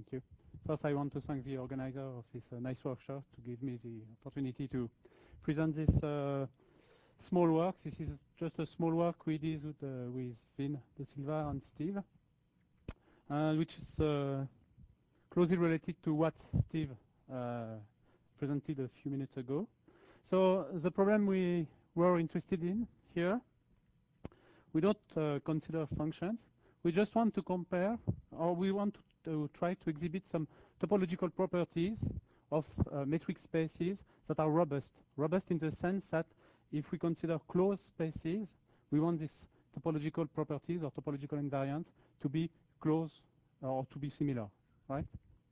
Thank you. First, I want to thank the organizer of this nice workshop to give me the opportunity to present this small work. This is just a small work we did with Vin De Silva and Steve, which is closely related to what Steve presented a few minutes ago. So the problem we were interested in here, we don't consider functions. We just want to compare, or we want to try to exhibit some topological properties of metric spaces that are robust. Robust in the sense that if we consider closed spaces, we want these topological properties or topological invariants to be close or to be similar, right?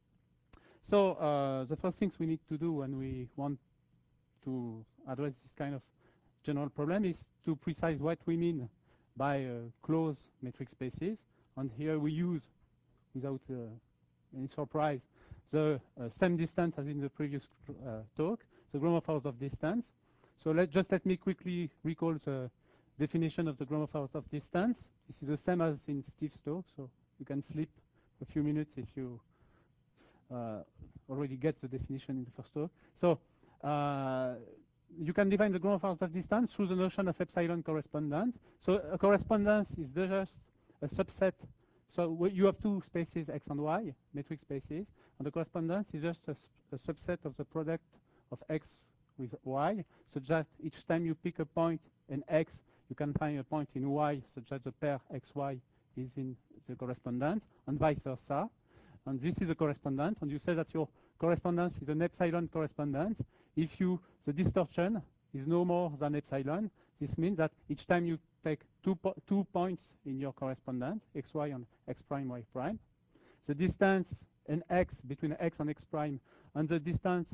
So the first things we need to do when we want to address this kind of general problem is to precise what we mean by closed metric spaces. And here we use, without any surprise, the same distance as in the previous talk, the Gromov-Hausdorff distance. So let me quickly recall the definition of the Gromov-Hausdorff distance. This is the same as in Steve's talk, so you can sleep a few minutes if you already get the definition in the first talk. So you can define the Gromov-Hausdorff distance through the notion of epsilon correspondence. So a correspondence is just a subset. So you have two spaces, x and y, metric spaces, and the correspondence is just a subset of the product of x with y, such that each time you pick a point in x, you can find a point in y, such that the pair xy is in the correspondence, and vice versa. And this is a correspondence, and you say that your correspondence is an epsilon correspondence. If the distortion is no more than epsilon, this means that each time you take two points in your correspondence, xy and x prime, y prime, the distance in x between x and x prime, and the distance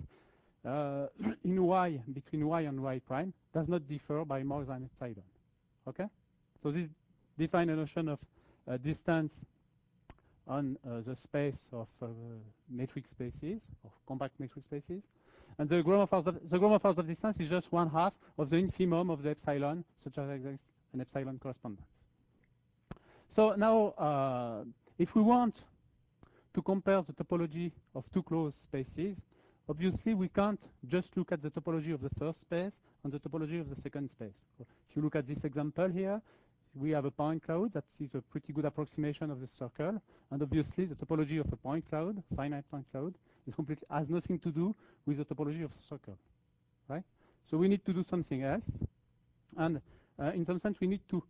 in y between y and y prime does not differ by more than epsilon. Okay? So this defines a notion of distance on the space of metric spaces, of compact metric spaces. And the Gromov-Hausdorff distance is just 1/2 of the infimum of the epsilon, such as an epsilon correspondence. So now, if we want to compare the topology of two closed spaces, obviously we can't just look at the topology of the first space and the topology of the second space. So if you look at this example here, we have a point cloud that is a pretty good approximation of the circle, and obviously the topology of a point cloud, finite point cloud, has nothing to do with the topology of the circle, right? So we need to do something else, and in some sense we need to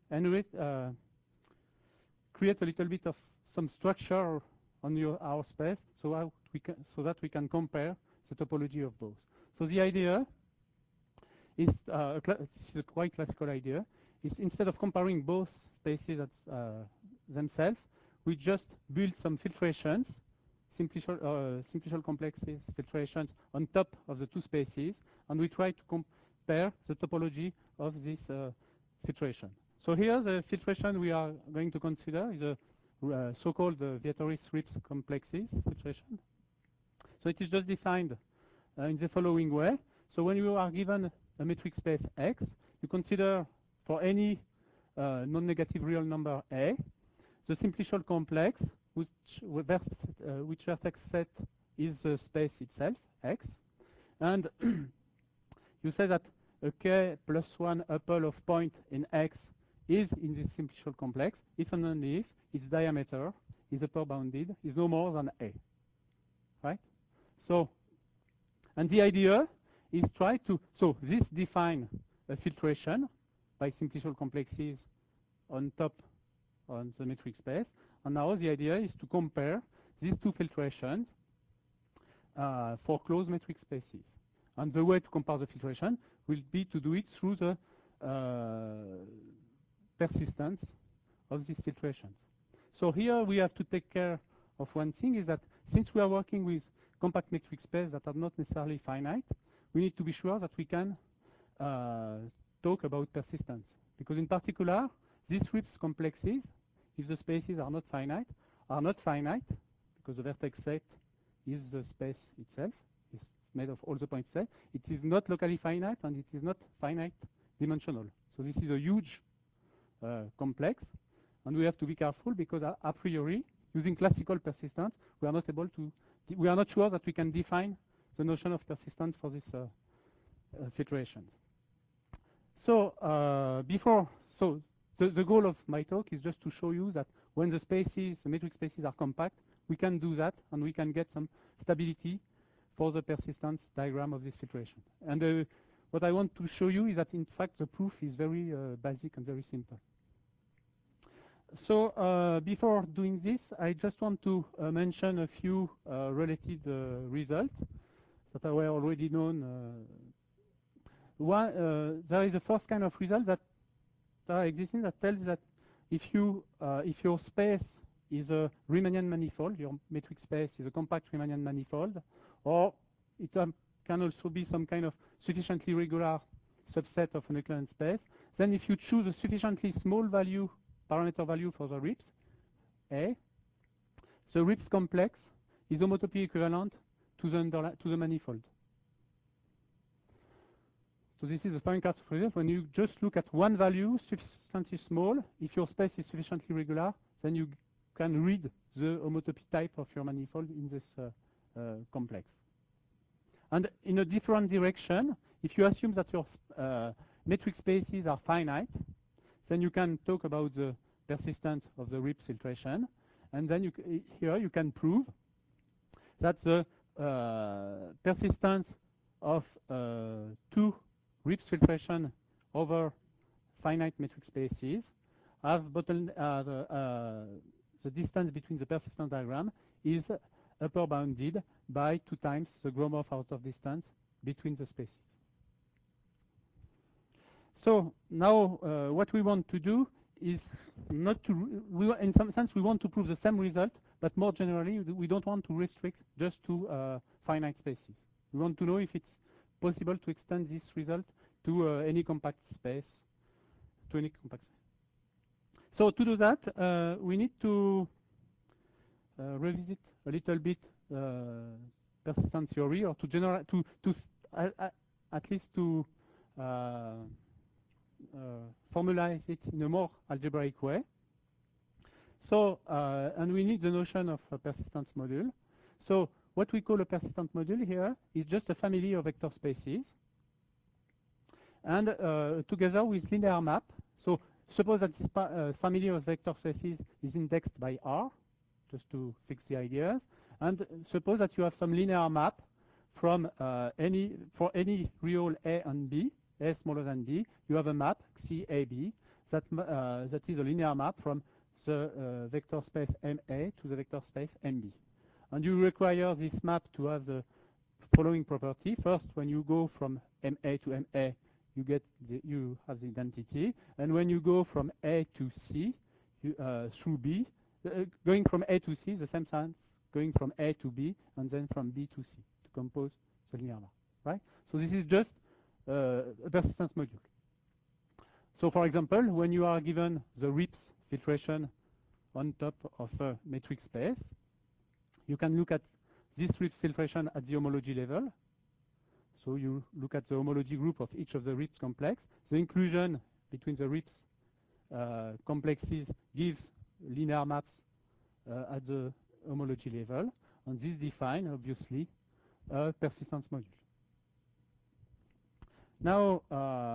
create a little bit of some structure on our space, so that we can compare the topology of both. So the idea is a quite classical idea. Is instead of comparing both spaces themselves, we just build some filtrations, simplicial complexes filtrations on top of the two spaces, and we try to compare the topology of this filtration. So here the filtration we are going to consider is a so-called Vietoris-Rips complexes filtration. So it is just defined in the following way. So when you are given a metric space X, you consider for any non-negative real number A, the simplicial complex, which vertex set is the space itself, X, and you say that a k plus 1 upple of point in X is in this simplicial complex if and only if its diameter is upper bounded is no more than A, right? So, and the idea is so this define a filtration by simplicial complexes on top on the metric space. And now the idea is to compare these two filtrations for closed metric spaces. And the way to compare the filtration will be to do it through the persistence of these filtrations. So here we have to take care of one thing, is that since we are working with compact metric spaces that are not necessarily finite, we need to be sure that we can talk about persistence, because in particular these Rips complexes, if the spaces are not finite because the vertex set is the space itself, it's made of all the points set. It is not locally finite and it is not finite dimensional. So this is a huge complex, and we have to be careful because a priori using classical persistence, we are not able to, we are not sure that we can define the notion of persistence for this situation. So the goal of my talk is just to show you that when the spaces, the metric spaces are compact, we can do that, and we can get some stability for the persistence diagram of this situation. And what I want to show you is that, in fact, the proof is very basic and very simple. So before doing this, I just want to mention a few related results that were already known. There is a first kind of result that are existing that tells that if your space is a Riemannian manifold, your metric space is a compact Riemannian manifold, or it can also be some kind of sufficiently regular subset of an Euclidean space, then if you choose a sufficiently small value, parameter value for the RIPS, A, the RIPS complex is homotopy equivalent to the manifold. So this is the Steinkart result. When you just look at one value, sufficiently small, if your space is sufficiently regular, then you can read the homotopy type of your manifold in this complex. And in a different direction, if you assume that your metric spaces are finite, then you can talk about the persistence of the RIPS filtration. And then here you can prove that the persistence of two RIPS filtration over finite metric spaces have the distance between the persistence diagram is upper bounded by 2 times the Gromov outer distance between the spaces. So now what we want to do is not to, in some sense, we want to prove the same result, but more generally, we don't want to restrict just to finite spaces. We want to know if it's possible to extend this result to any compact space, So to do that, we need to revisit a little bit persistence theory, or to generate, at least to formalize it in a more algebraic way. So, and we need the notion of a persistence module. So what we call a persistence module here is just a family of vector spaces, and together with linear map. So suppose that this family of vector spaces is indexed by R, just to fix the ideas, and suppose that you have some linear map from for any real A and B, A smaller than B, you have a map CAB that is a linear map from the vector space MA to the vector space MB. And you require this map to have the following property. First, when you go from MA to MA, you have the identity, and when you go from A to C through B, going from A to C, the same sense, going from A to B, and then from B to C to compose the linear map, right? So this is just a persistence module. So for example, when you are given the RIPS filtration on top of a metric space, you can look at this RIPS filtration at the homology level. So you look at the homology group of each of the RIPS complex. The inclusion between the RIPS complexes gives linear maps at the homology level, and this defines, obviously, a persistence module. Now,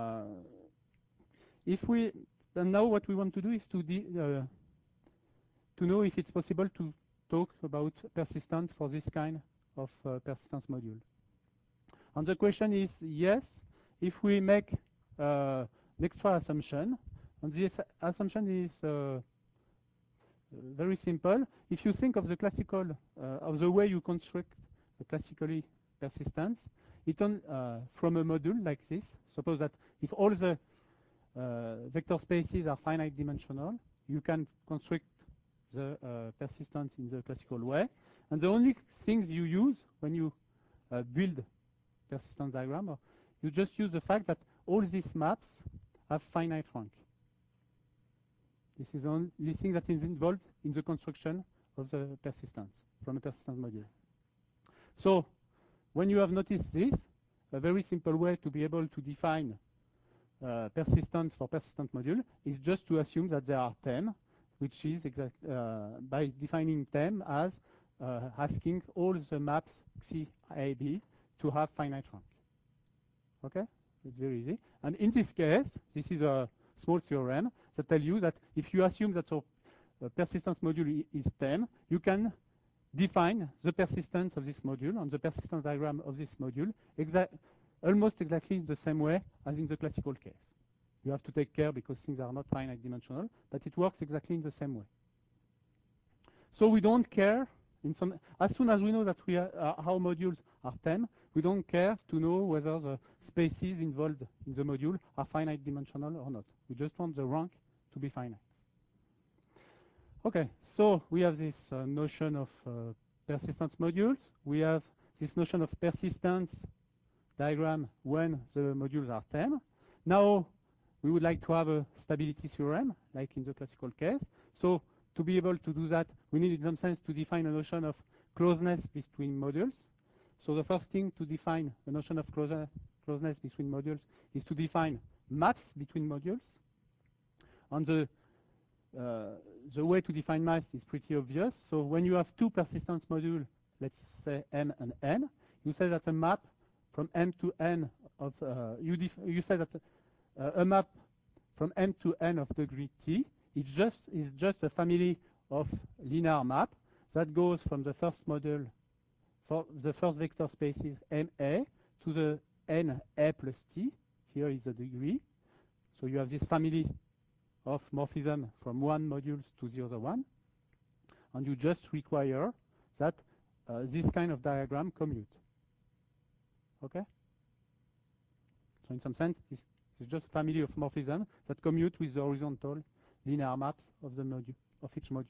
now what we want to do is to know if it's possible to talk about persistence for this kind of persistence module. And the question is yes, if we make an extra assumption, and this assumption is very simple. If you think of the classical, of the way you construct a classically persistence, from a module like this, suppose that if all the vector spaces are finite dimensional, you can construct the persistence in the classical way. And the only things you use when you build persistence diagram, you just use the fact that all these maps have finite rank. This is the only thing that is involved in the construction of the persistence from a persistence module. So when you have noticed this, a very simple way to be able to define persistence for persistent module is just to assume that there are 10. which is by defining them as asking all the maps Xi A, B to have finite rank. Okay? It's very easy. And in this case, this is a small theorem that tells you that if you assume that your persistence module is 10, you can define the persistence of this module on the persistence diagram of this module almost exactly the same way as in the classical case. You have to take care because things are not finite dimensional, but it works exactly in the same way. So we don't care. As soon as we know that our modules are 10, we don't care to know whether the spaces involved in the module are finite dimensional or not. We just want the rank to be finite. Okay, so we have this notion of persistence modules. We have this notion of persistence diagram when the modules are 10. Now we would like to have a stability theorem, like in the classical case. So to be able to do that, we need in some sense to define a notion of closeness between modules. So the first thing to define the notion of closeness between modules is to define maps between modules. And the way to define maps is pretty obvious. So when you have two persistence modules, let's say M and N, you say that a map from M to N of you say that a map from M to N of degree T is just a family of linear map that goes from the first module for the first vector spaces MA to the N A plus T. Here is the degree. So you have this family of morphism from one module to the other one, and you just require that this kind of diagram commute. Okay? So in some sense, it's just a family of morphisms that commute with the horizontal linear maps of the module of each module.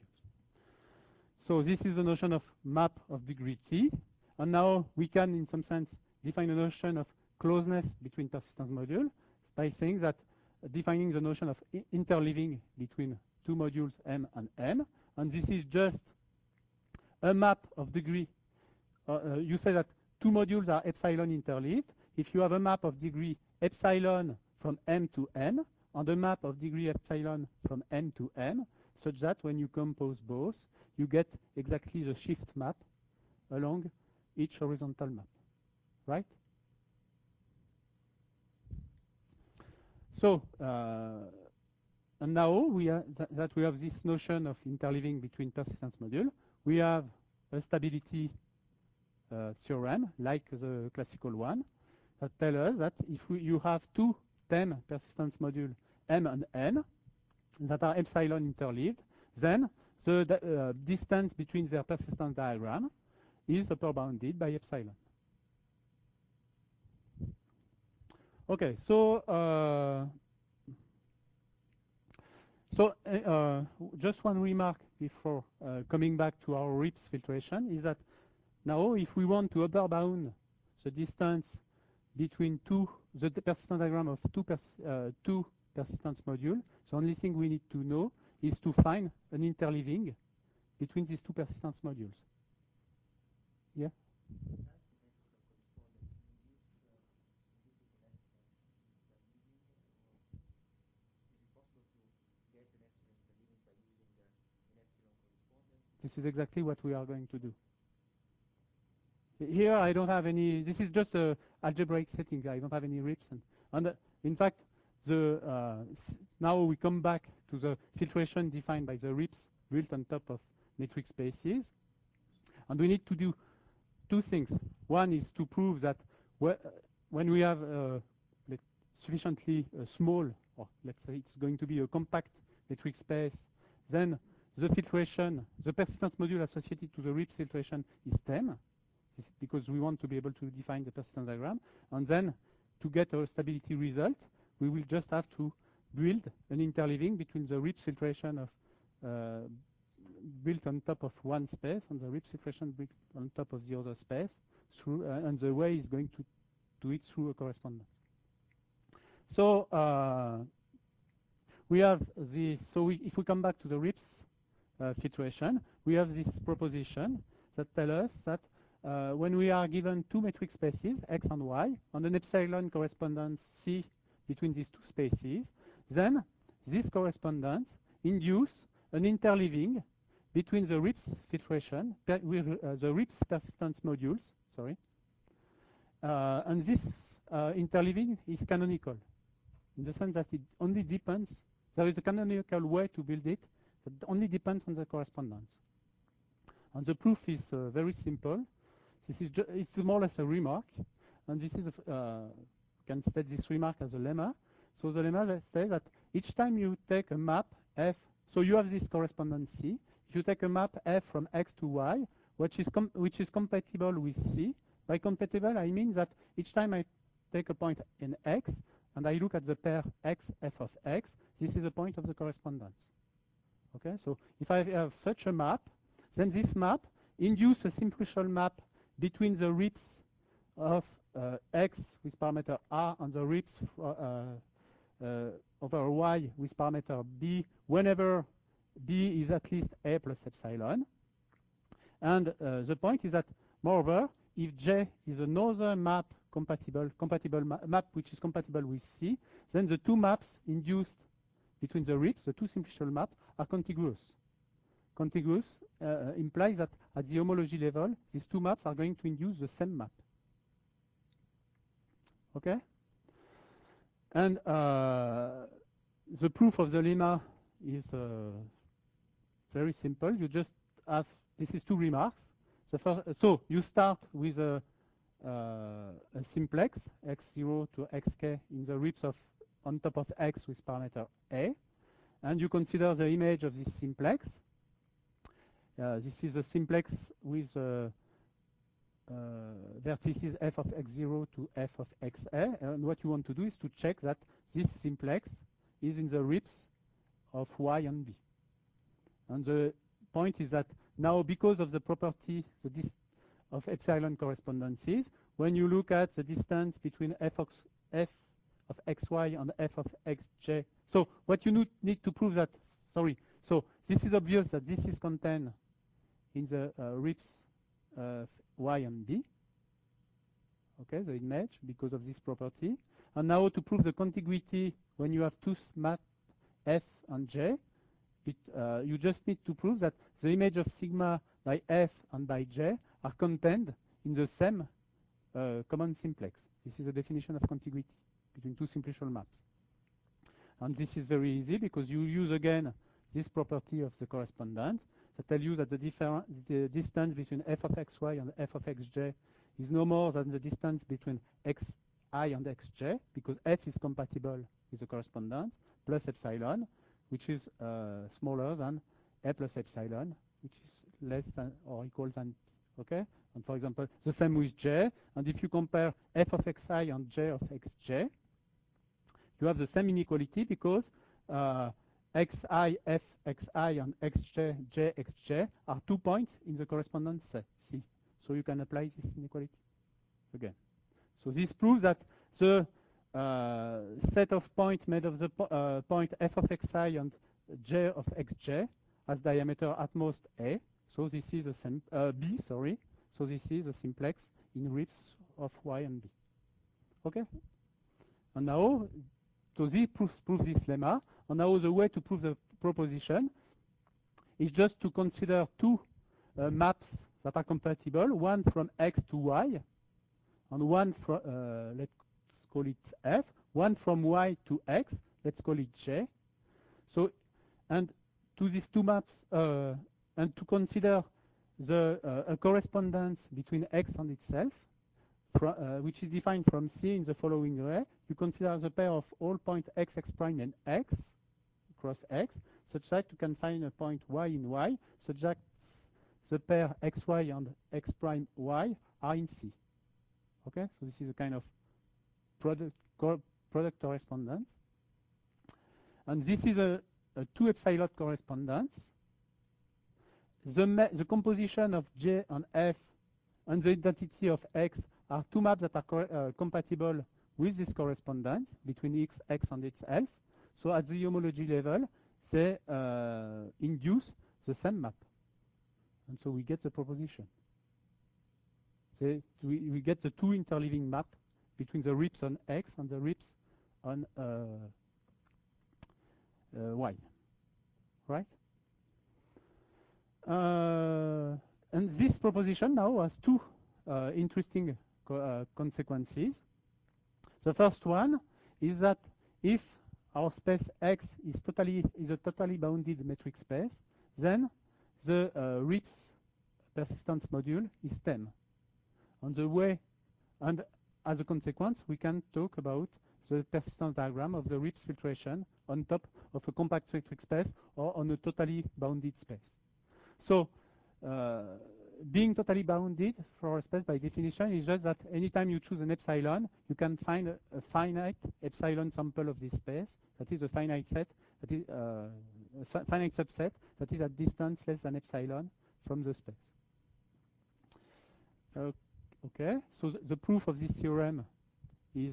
So this is the notion of map of degree T, and now we can, in some sense, define a notion of closeness between persistence modules by saying that defining the notion of interleaving between two modules M and N, and this is just a map of degree. You say that two modules are epsilon interleaved. If you have a map of degree epsilon from M to N, and a map of degree epsilon from N to M, such that when you compose both, you get exactly the shift map along each horizontal map, right? So, and now we have that we have this notion of interleaving between persistence modules. We have a stability theorem, like the classical one, that tells us that if you have two 10 persistence modules M and N that are epsilon interleaved, then the distance between their persistence diagram is upper bounded by epsilon. Okay, so just one remark before coming back to our RIPS filtration is that now if we want to upper bound the distance between the persistence diagram of two persistence modules, the only thing we need to know is to find an interleaving between these two persistence modules. Yeah? This is exactly what we are going to do. Here I don't have any, this is just a algebraic setting. I don't have any RIPS. And in fact, now we come back to the filtration defined by the RIPS built on top of metric spaces. And we need to do two things. One is to prove that when we have sufficiently small, or let's say it's going to be a compact metric space, then the filtration, the persistence module associated to the RIPS filtration is 10, because we want to be able to define the persistence diagram. And then to get a stability result, we will just have to build an interleaving between the RIPS filtration of built on top of one space and the RIPS filtration built on top of the other space, through and the way is going to do it through a correspondence. So we have this. So if we come back to the RIPS filtration, we have this proposition that tells us that when we are given two metric spaces, X and Y, and an epsilon correspondence C between these two spaces, then this correspondence induces an interleaving between the RIPS filtration with the RIPS persistence modules, sorry, and this interleaving is canonical in the sense that it only depends. There is a canonical way to build it that only depends on the correspondence. And the proof is very simple. This is it's more or less a remark, and this is can state this remark as a lemma. So the lemma says that each time you take a map f, so you have this correspondence C. If you take a map f from x to y, which is compatible with C. By compatible, I mean that each time I take a point in x and I look at the pair x f of x, this is a point of the correspondence. Okay, so if I have such a map, then this map induces a simplicial map between the RIPS of x with parameter r and the RIPS over y with parameter b whenever b is at least a plus epsilon. And the point is that, moreover, if J is another map compatible map which is compatible with C, then the two maps induced between the RIPS, the two simplicial maps, are contiguous. Contiguous implies that at the homology level, these two maps are going to induce the same map. Okay? And the proof of the lemma is very simple. You just have, this is two remarks. The first, so you start with a simplex, x0 to xk in the RIPS of on top of x with parameter a, and you consider the image of this simplex. This is a simplex with vertices f of x0 to f of xa, and what you want to do is to check that this simplex is in the RIPS of y and b. And the point is that now, because of the property of epsilon correspondences, when you look at the distance between f of xy and f of xj, so what you need to prove that, sorry, so this is obvious that this is contained in the RIPS y and b, okay, the image, because of this property. And now to prove the contiguity when you have two maps f and j, you just need to prove that the image of sigma by f and by j are contained in the same common simplex. This is a definition of contiguity between two simplicial maps. And this is very easy because you use again this property of the correspondence that tells you that the distance between f of xy and f of xj is no more than the distance between xi and xj, because f is compatible with the correspondence, plus epsilon, which is smaller than a plus epsilon, which is less than or equal than p. Okay? And for example, the same with j. And if you compare f of xi and j of xj, you have the same inequality because xi, f xi, and xj, j xj are 2 points in the correspondence C. So you can apply this inequality again. So this proves that the set of points made of the point f of xi and j of xj has diameter at most a. So this is a b, sorry. So this is a simplex in RIPS of y and b. Okay? And now, so this proves this lemma. And now the way to prove the proposition is just to consider two maps that are compatible, one from x to y, and one from, let's call it f, one from y to x, let's call it j. So, and to these two maps, and to consider the a correspondence between x and itself, which is defined from C in the following way. You consider the pair of all points x, x prime, and x cross x, such that you can find a point y in y, such that the pair xy and x prime y are in C. Okay, so this is a kind of product correspondence, and this is a 2 epsilon correspondence. The composition of j and f and the identity of x are two maps that are compatible with this correspondence between x and itself. So at the homology level, they induce the same map. And so we get the proposition. We get the two interleaving map between the RIPS on x and the RIPS on y. Right? And this proposition now has two interesting consequences. The first one is that if our space X is a totally bounded metric space, then the RIPS persistence module is TEM. And as a consequence, we can talk about the persistence diagram of the RIPS filtration on top of a compact metric space or on a totally bounded space. So being totally bounded for a space by definition is just that anytime you choose an epsilon, you can find a finite epsilon sample of this space. That is a finite set. That is a finite subset that is at distance less than epsilon from the space. Okay. So the proof of this theorem is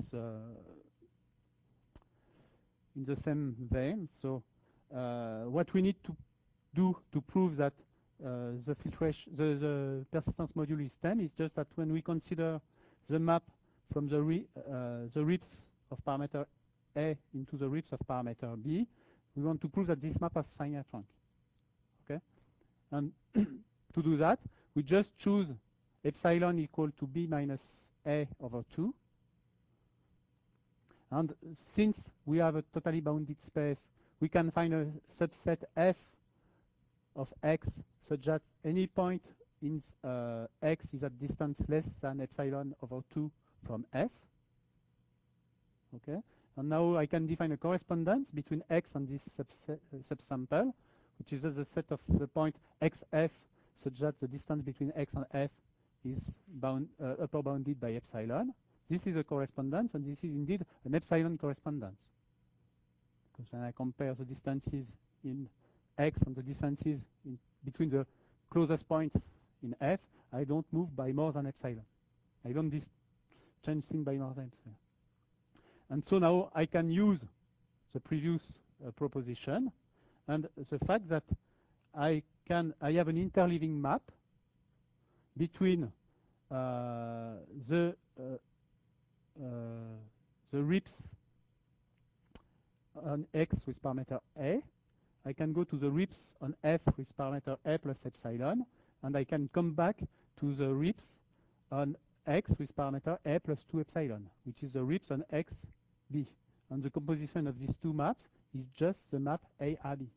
in the same vein. So what we need to do to prove that the persistence module is TEM is just that when we consider the map from the RIPS of parameter A into the RIPS of parameter B, we want to prove that this map has finite rank. Okay, and to do that, we just choose epsilon equal to B minus A over 2. And since we have a totally bounded space, we can find a subset F of X such that any point in X is at distance less than epsilon over 2 from F. Okay, and now I can define a correspondence between X and this subsample, which is the set of the point XF such that the distance between X and F is upper bounded by epsilon. This is a correspondence, and this is indeed an epsilon correspondence. Because when I compare the distances in X and the distances between the closest points in F, I don't move by more than epsilon. I don't change things by more than epsilon. And so now I can use the previous proposition and the fact that I have an interleaving map between the RIPS on X with parameter A. I can go to the RIPS on F with parameter A plus epsilon, and I can come back to the RIPS on X with parameter A plus 2 epsilon, which is the RIPS on X B. And the composition of these two maps is just the map IAB.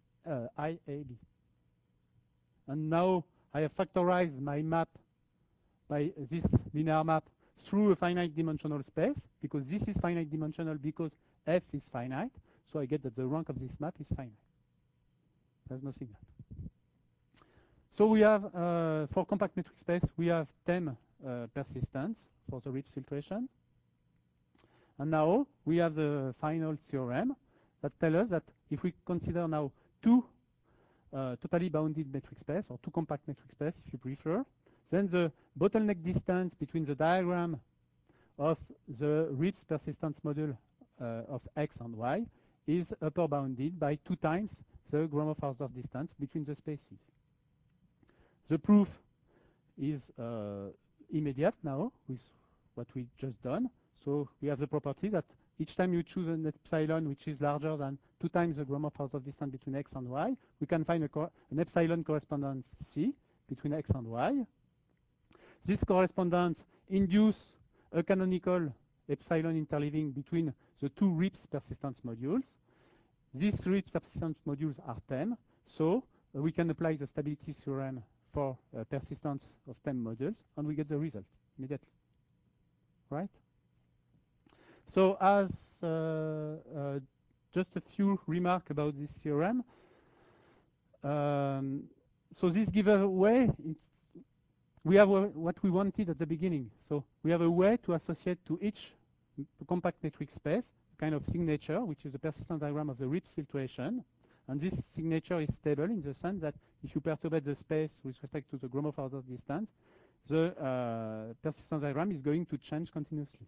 And now I have factorized my map by this linear map through a finite dimensional space, because this is finite dimensional because F is finite, so I get that the rank of this map is finite. There's nothing else. So we have, for compact metric space, we have TEM persistence for the RIPS filtration. And now we have the final theorem that tells us that if we consider now two totally bounded metric space, or two compact metric space if you prefer, then the bottleneck distance between the diagram of the RIPS persistence module of X and Y is upper bounded by 2 times the Gromov-Hausdorff distance between the spaces. The proof is immediate now with what we just done. So we have the property that each time you choose an epsilon which is larger than 2 times the Gromov-Hausdorff distance between X and Y, we can find an epsilon correspondence C between X and Y. This correspondence induces a canonical epsilon interleaving between the two RIPS persistence modules. These RIPS persistence modules are TEM, so we can apply the stability theorem for persistence of TEM modules, and we get the result immediately. Right? So as just a few remarks about this theorem. So this gives a way. We have what we wanted at the beginning. So we have a way to associate to each compact metric space kind of signature, which is the persistence diagram of the RIPS filtration. And this signature is stable in the sense that if you perturbate the space with respect to the Gromov-Hausdorff distance, the persistence diagram is going to change continuously.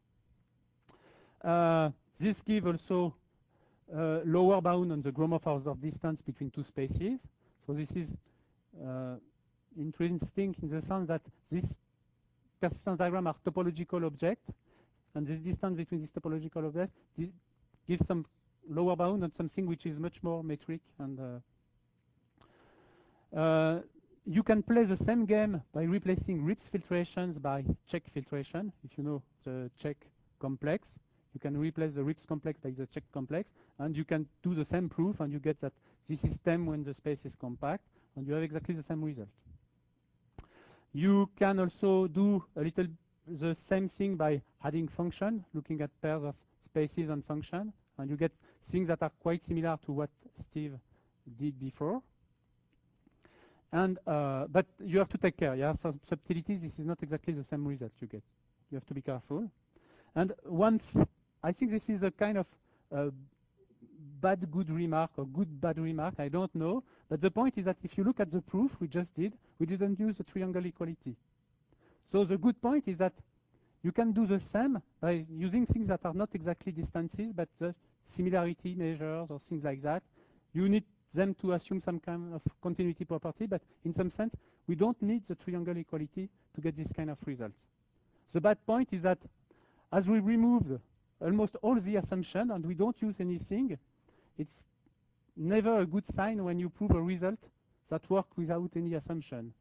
This gives also lower bound on the Gromov-Hausdorff distance between two spaces. So this is interesting in the sense that this persistence diagram are topological objects, and this distance between these topological objects gives some lower bound on something which is much more metric. And you can play the same game by replacing RIPS filtrations by check filtration. If you know the check complex, you can replace the RIPS complex by the check complex, and you can do the same proof, and you get that this is stem when the space is compact, and you have exactly the same result. You can also do a little the same thing by adding function, looking at pairs of spaces and function, and you get things that are quite similar to what Steve did before. And but you have to take care. You have some subtleties. This is not exactly the same result you get. You have to be careful. And once, I think this is a kind of bad good remark or good bad remark. I don't know. But the point is that if you look at the proof we just did, we didn't use the triangle equality. So the good point is that you can do the same by using things that are not exactly distances, but just similarity measures or things like that. You need them to assume some kind of continuity property, but in some sense, we don't need the triangle equality to get this kind of results. The bad point is that as we removed almost all the assumption and we don't use anything, it's never a good sign when you prove a result that works without any assumption.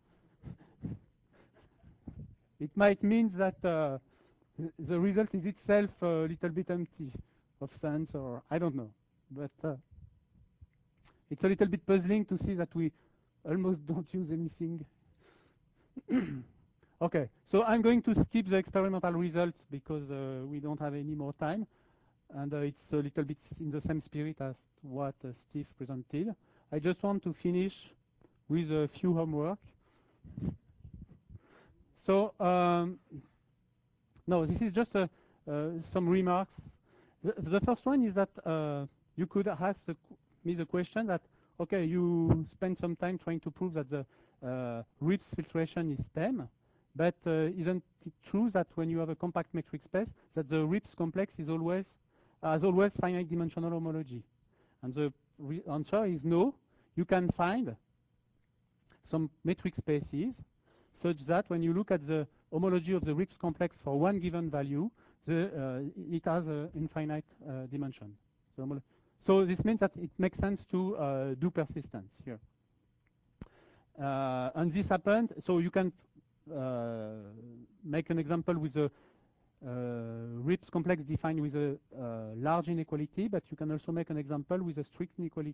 It might mean that the result is itself a little bit empty of sense, or I don't know. But it's a little bit puzzling to see that we almost don't use anything. Okay, so I'm going to skip the experimental results because we don't have any more time. And it's a little bit in the same spirit as what Steve presented. I just want to finish with a few homework. So, no, this is just some remarks. The first one is that you could ask me the question that, okay, you spend some time trying to prove that the RIPS filtration is stem, but isn't it true that when you have a compact metric space, that the RIPS complex is always has always finite dimensional homology? And the answer is no. You can find some metric spaces such that when you look at the homology of the RIPS complex for one given value, it has an infinite dimension. So this means that it makes sense to do persistence here. And this happened, so you can make an example with a RIPS complex defined with a large inequality, but you can also make an example with a strict inequality.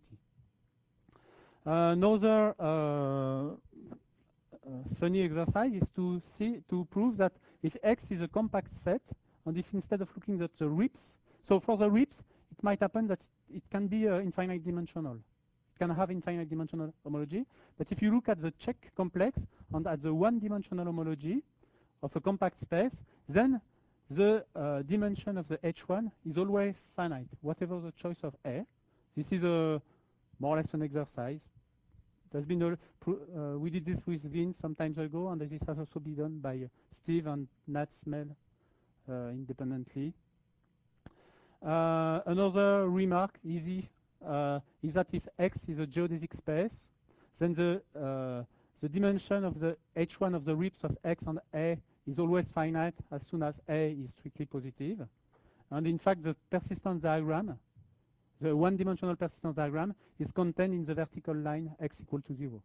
Another funny exercise is to prove that if X is a compact set, and if instead of looking at the RIPS, so for the RIPS, it might happen that it can be infinite dimensional. It can have infinite dimensional homology. But if you look at the check complex and at the one-dimensional homology of a compact space, then the dimension of the H1 is always finite, whatever the choice of A. This is more or less an exercise. There's been we did this with Vince some time ago, and this has also been done by Steve and Nat Smell independently. Another remark, easy, is that if X is a geodesic space, then the dimension of the H1 of the RIPS of X and A is always finite as soon as A is strictly positive. And in fact, the persistence diagram, the one-dimensional persistence diagram, is contained in the vertical line X equal to 0.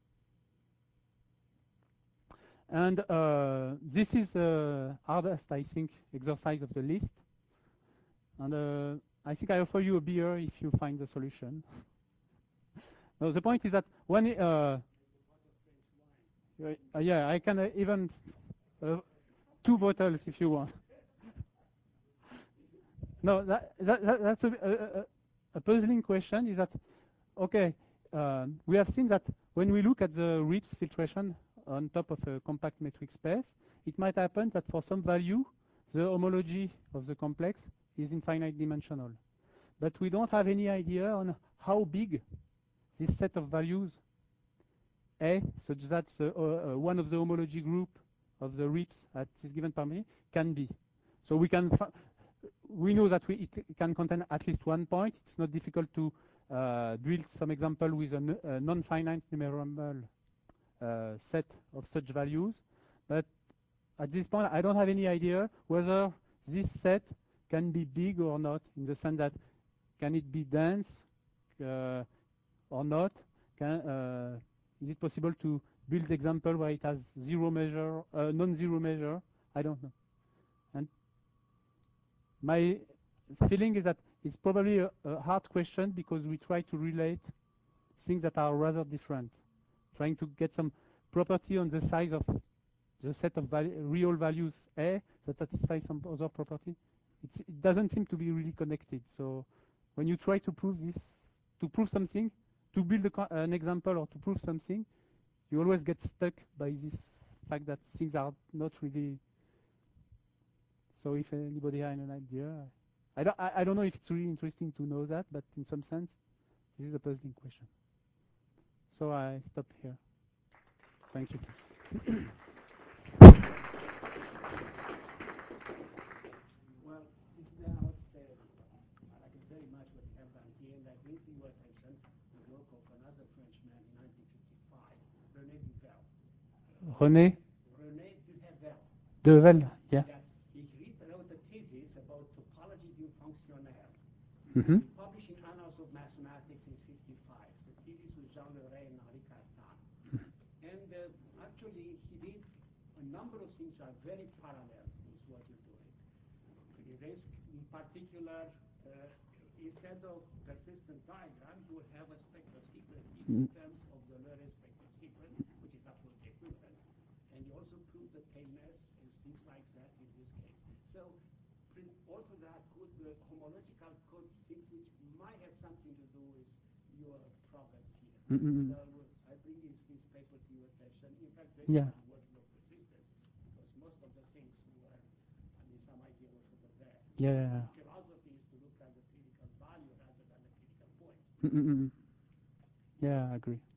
And this is the hardest, I think, exercise of the list. And I think I offer you a beer if you find the solution. Now, the point is that when yeah, I can even 2 bottles if you want. No, that's a puzzling question. Is that okay? We have seen that when we look at the RIPS filtration on top of a compact metric space, it might happen that for some value, the homology of the complex is infinite dimensional. But we don't have any idea on how big this set of values A, such that one of the homology group of the RIPS at this given parameter can be. So we know that it can contain at least one point. It's not difficult to build some example with a non-finite numerable set of such values. But at this point, I don't have any idea whether this set can be big or not, in the sense that can it be dense or not? Is it possible to build example where it has zero measure, non-zero measure. I don't know. And my feeling is that it's probably a hard question because we try to relate things that are rather different, trying to get some property on the size of the set of real values A that satisfies some other property. It doesn't seem to be really connected. So when you try to prove this, to prove something, to build an example or to prove something, you always get stuck by this fact that things are not really. So if anybody has an idea, I don't know if it's really interesting to know that, but in some sense, this is a puzzling question. So I stop here. Thank you. Well, this is what I can very much what you have done here, and I bring to your attention the work of another Frenchman in 1955, René Duvel. René Duvel, yeah. that he wrote a thesis about topology du fonctionnaire. Mm-hmm. He published in Annals of Mathematics in 55. The thesis was Jean Leray and Henri Cartan. And actually, he did a number of things that are very parallel with what you're doing. In particular, instead of persistent diagram, you will have a spectral sequence in terms of the Leray spectral sequence, which is absolutely equivalent. And you also prove the k-ness and things like that in this case. So also that could homological could things which might have something to do with your problem here. Mm-hmm. So I bring this paper to your attention. In fact, Yeah. working of persistence, because most of the things were, some idea was over there. Yeah. Philosophy is to look at the critical value rather than the critical point. Mm-hmm. Yeah, I agree.